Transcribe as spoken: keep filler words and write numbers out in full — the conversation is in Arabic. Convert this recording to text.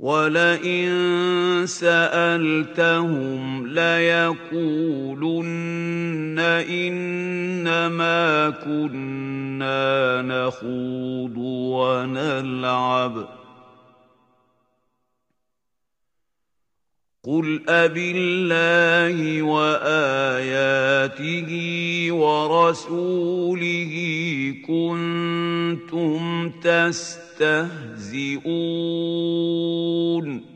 وَلَئِن سَأَلْتَهُمْ لَيَقُولُنَّ إِنَّمَا كُنَّا نَخُوضُ وَنَلْعَبُ ۚ قُلْ أَبِاللَّهِ وَآيَاتِهِ وَرَسُولِهِ كُنتُمْ تَسْتَهْزِئُونَ